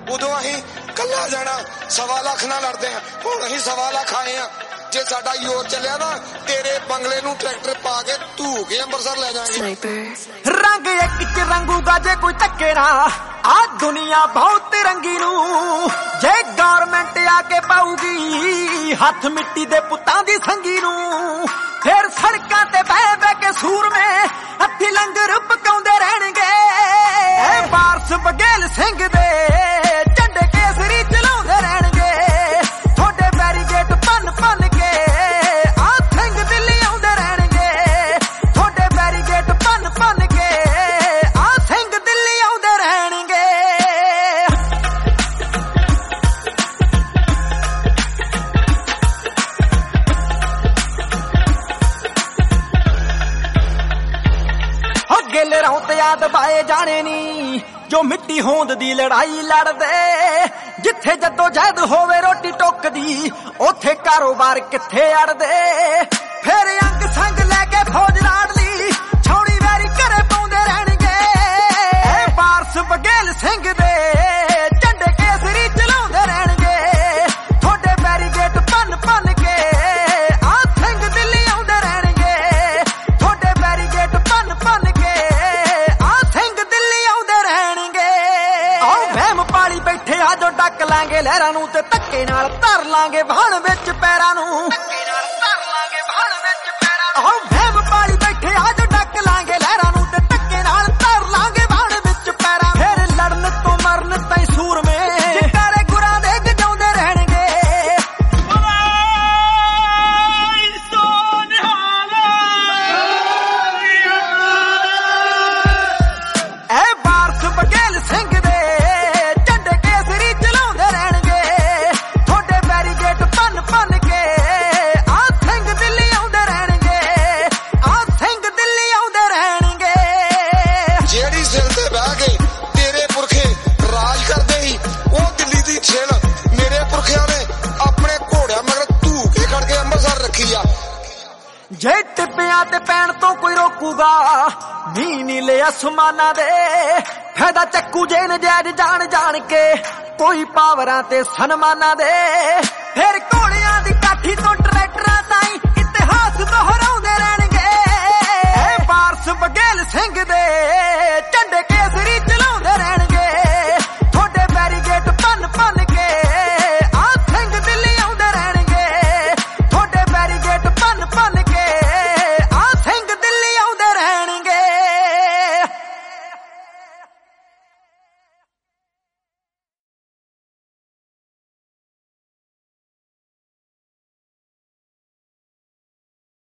उदों असीं कल्ला जाना 1.25 लाख नाल लड़दे हां, हुण असीं 1.25 लाख आए हां। जे साडा योर चलिया ना तेरे बंगले नूं ट्रैक्टर पा के धू के अंबरसर ले जाएंगे। रंग एक च रंगूगा जे कोई धक्के ना आ दुनिया बहुत रंगी नू, जे गवर्नमेंट आके पाऊगी हाथ मिट्टी दे पुत्तां दी संगी नू, फिर सड़कां ते बह बह के सूर में हत्थी लंगर पकाउंदे रहणगे। वारस बघेल सिंह दे झंडे केसरी चलाउंदे रहणगे, थोड़े बैरीगेट भन भन के आ सिंह दिल्ली आउंदे रहणगे, थोड़े बैरीगेट भन भन के आ सिंह दिल्ली आउंदे रहणगे। गिल रौं ते याद पाए जाने नी जो मिट्टी होंद दी लड़ाई लड़दे, जिथे जद्दोजहद होवे रोटी टुकदी ओथे कारोबार किथे अड़दे। फिर अंग संग लैके फौज लाड़ ली छौड़ी वैरी घरे पाउंदे रहणगे। वारस बघेल सिंह दे झंडे केसरी चलाउंदे रहणगे, थोड़े बैरीगेट भन भन के आ सिंह दिल्ली आउंदे रहणगे, थोड़े बैरीगेट भन भन के आ सिंह दिल्ली आउंदे रहणगे। आओ वहम पाली बैठे आ जो डक लांगे लहरां नूं ते धक्के नाल धर लांगे भाण विच पैरां नूं। आओ वहम पाली बैठे आ जो डक लांगे लहरां नूं ते धक्के नाल धर लांगे भाण विच पैरां। फिर लड़न तो मरन ताईं सूर में जकारे गुरां दे गजाउंदे रहणगे। ए वारस बघेल सिंह दे झंडे केसरी चलाउंदे रहणगे, थोड़े बैरीगेट भन भन के आ सिंह दिल्ली आउंदे रहणगे, आ सिंह दिल्ली आउंदे रहणगे। जेड़ी सिल ते बह के तेरे पुरखे राज करदे ही ओ दिल्ली दी सिल मेरे पुरखियां ने अपने घोड़ियां मगर धू के खड़ के अंबरसर रखी आ। जे टिप्पियां ते पैण तो कोई रोकूगा नी नीले आसमानां दे, फायदा चक्कू जे नजायज जान जान के कोई पावरां ते सन्मानां दे। फिर घोड़ियां दी काठी तो ट्रैक्टरां ताईं इतिहास दोहराउंदे रहणगे। वारस बघेल सिंह दे